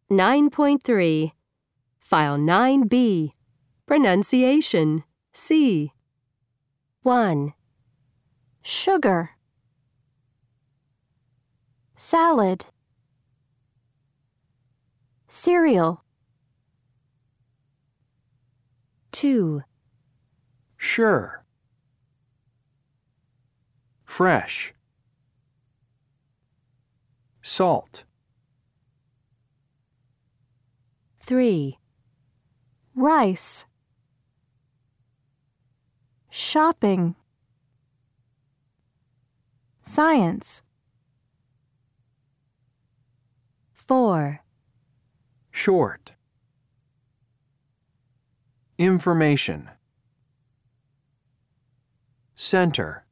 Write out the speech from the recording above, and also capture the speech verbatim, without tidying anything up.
nine point three. File nine B. Pronunciation. C. one. Sugar. Salad. Cereal. two. Sure. Fresh. Salt. three. Rice. Shopping. Science. four. Short. Information. Center.